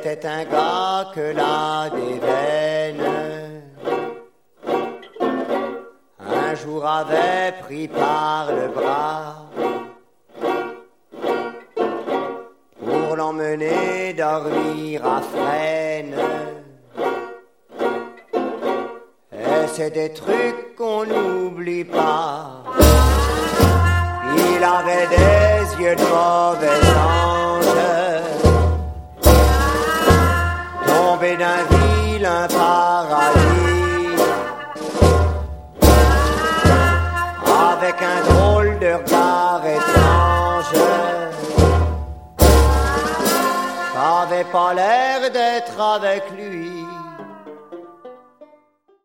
C'était un gars que là des veines un jour avait pris par le bras pour l'emmener dormir à Fresnes. Et c'est des trucs qu'on n'oublie pas. Il avait des yeux de mauvais ange, tombé d'un vilain paradis, avec un drôle de regard étrange. T'avais pas l'air d'être avec lui.